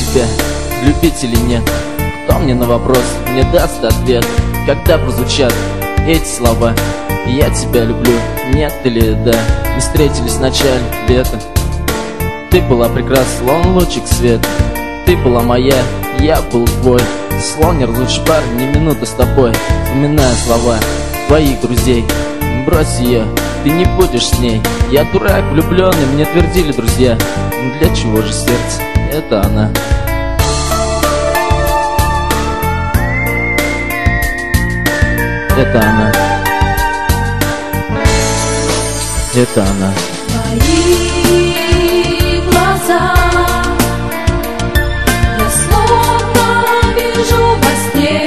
тебя, любить или нет? Кто мне на вопрос не даст ответ, когда прозвучат эти слова? Я тебя люблю, нет или да? Мы встретились в начале лета. Ты была прекрасна, словно лучик света. Ты была моя, я был твой. Словно не разлучишь пар, ни минуты с тобой. Вспоминаю слова твоих друзей. Брось ее, ты не будешь с ней. Я дурак влюбленный, мне твердили друзья. Но для чего же сердце? Это она. Это она. Это она. Твои глаза я словно вижу во сне.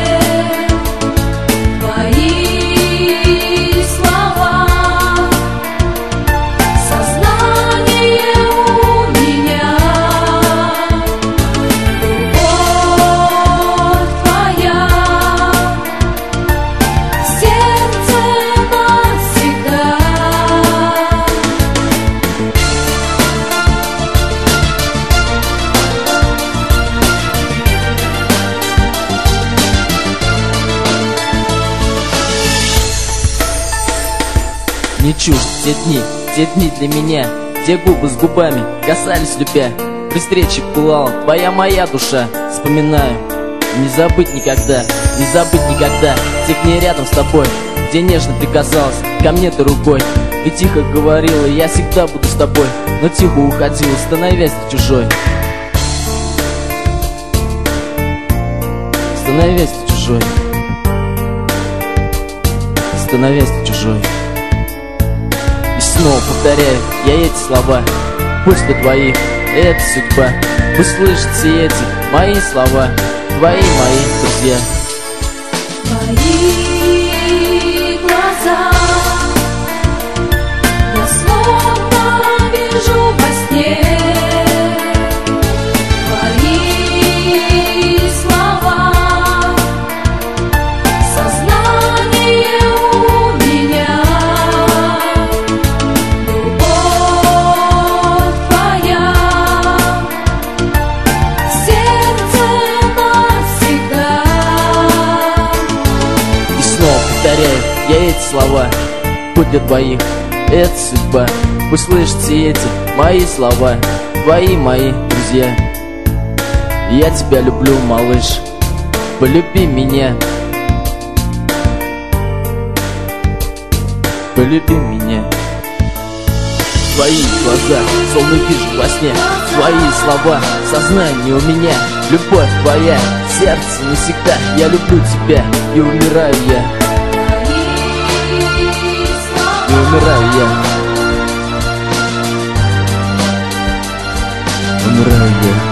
Твои слова сознание у меня. Любовь твоя сердце навсегда. Не чушь те дни для меня, те губы с губами касались любя. При встрече пылала твоя моя душа. Вспоминаю, не забыть никогда, не забыть никогда тех дней рядом с тобой, где нежно прикасалась ко мне ты рукой. И тихо говорила, я всегда буду с тобой, но тихо уходила, становясь ты чужой. Становясь ты чужой. Становясь ты чужой. И снова повторяю я эти слова. Пусть для твоих это судьба. Пусть слышат все эти мои слова. Твои мои друзья. Твои глаза я словно вижу во сне. Твои слова сознание у меня. Любовь твоя сердце навсегда. И снова повторяю я эти слова. Путь для двоих это судьба. Пусть слышат все эти мои слова. Твои мои друзья. Я тебя люблю, малыш. Полюби меня. Полюби меня. Твои глаза, словно вижу во сне. Твои слова, сознание у меня. Любовь твоя, сердце навсегда. Я люблю тебя, и умираю я. И умираю я. Умираю я.